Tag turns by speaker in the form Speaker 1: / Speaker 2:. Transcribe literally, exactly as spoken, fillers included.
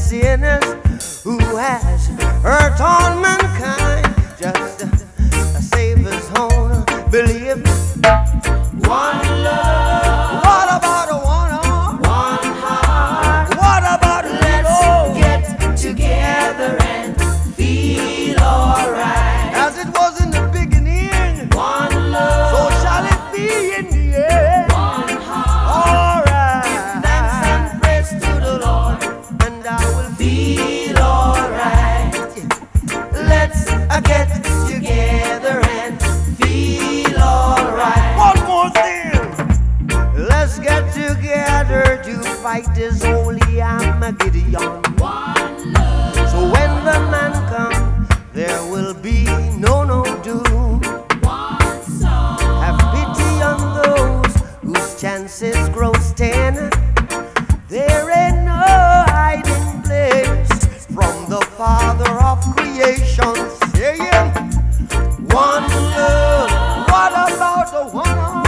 Speaker 1: sinners who has hurt all mankind. Just uh, save his own belief. One love. What about a one heart? One heart. What about a let's get together and feel alright? As it was in the beginning. One love. So shall it be in the end. One heart. Alright. Give thanks and praise to the Lord, and I will feel alright. Let's uh, get together and feel alright. One more thing. Let's get together to fight this holy Armageddon. One love. So when the man comes, there will be no no doom. One soul. Have pity on those whose chances grow ten. There ain't no hiding place from the Father of creation. Saying, one love. What about the one?